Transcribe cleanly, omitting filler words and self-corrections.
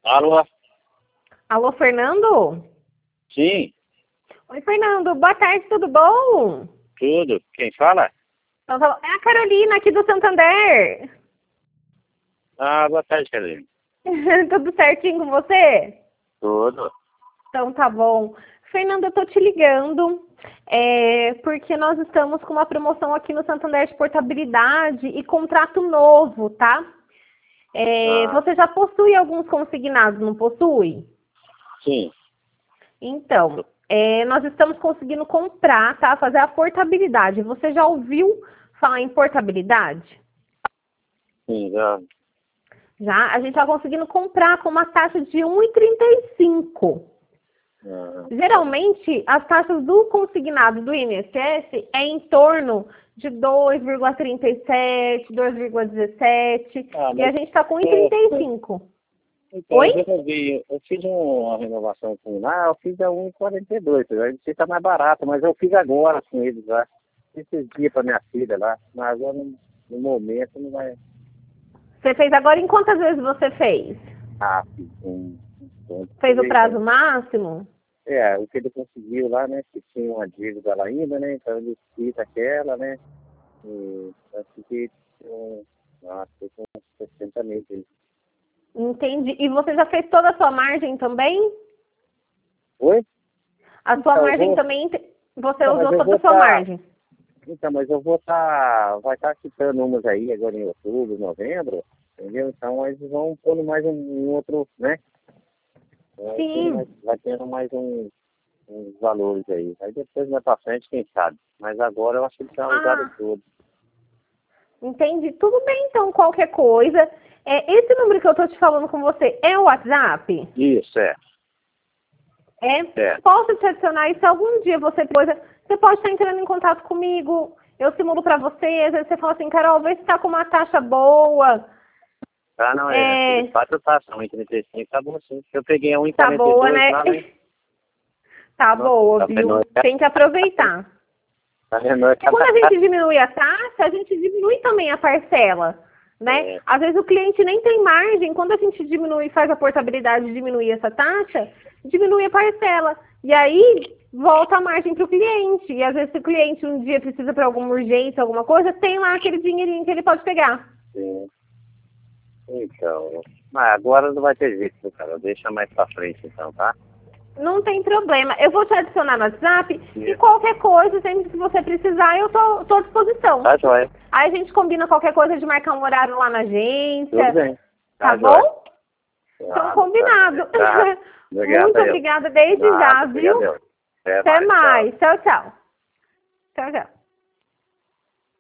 Alô? Alô, Fernando? Sim, Oi, Fernando. Boa tarde, tudo bom? tudo. Quem fala? Então, é a Carolina aqui do Santander. Ah, boa tarde, Carolina. Tudo certinho com você? Tudo. Então tá bom. Fernando, eu tô te ligando porque nós estamos com uma promoção aqui no Santander de portabilidade e contrato novo, tá? Ah, Você já possui alguns consignados, não possui? sim. Então, nós estamos conseguindo comprar, tá? Fazer a portabilidade. Você já ouviu falar em portabilidade? Sim, já. Já? A gente está conseguindo comprar com uma taxa de 1,35. Ah, Geralmente, as taxas do consignado do INSS é em torno de 2,37, 2,17 e a mas gente está com é, 1,35. então, Oi? eu resolvi, eu fiz uma renovação com lá, eu fiz a 1,42. Eu não sei se tá mais barato, mas eu fiz agora com eles lá. Esses dias para minha filha lá, mas agora no momento não vai. Você fez agora em quantas vezes você fez? Ah, fiz Fez o prazo máximo? o que ele conseguiu lá, né? Que tinha uma dívida lá ainda, né? Então ele quita aquela, né? E acho que acho com 60 meses. Entendi. E você já fez toda a sua margem também? Oi? A sua Então, eu margem vou. também, você Então, mas usou eu toda vou a sua estar. margem. Então, mas eu vou estar. Vai estar quitando umas aí agora em outubro, novembro, entendeu? Então eles vão pondo mais um outro, né? Sim, Vai tendo mais uns valores aí. Aí depois mais pra frente, quem sabe. Mas agora eu acho que eles já usaram ah, tudo. entendi. Tudo bem, então, qualquer coisa. Esse número que eu tô te falando com você é o WhatsApp? Isso, é. É? É. Posso te adicionar e se algum dia você coisa, você pode estar entrando em contato comigo, eu simulo pra você, às vezes você fala assim, Carol, vê se tá com uma taxa boa. Ah, não, de fato tá, são 1,35, tá bom sim. Eu peguei a Tá boa, 1,42 né? lá, né? Tá Nossa, boa, tá viu? vendo? Tem que aproveitar. Tá vendo? E quando a gente diminui a taxa, a gente diminui também a parcela, né? É, Às vezes o cliente nem tem margem, quando a gente diminui, faz a portabilidade e diminui essa taxa, diminui a parcela. E aí volta a margem para o cliente. E às vezes se o cliente um dia precisa para alguma urgência, alguma coisa, tem lá aquele dinheirinho que ele pode pegar. sim. Então, mas agora não vai ter jeito, cara. Deixa mais pra frente então, tá? Não tem problema. Eu vou te adicionar no WhatsApp e Isso. qualquer coisa, sempre que você precisar, eu tô à disposição. Tá joia. Aí a gente combina qualquer coisa de marcar um horário lá na Tudo agência. bem. Tá Tá joia. bom? Então, Tá, combinado. tá. Obrigado Muito a eu. obrigada desde Nada, já, obrigado a viu? eu. Até Até mais, tchau. mais. Tchau, tchau. Tchau, tchau.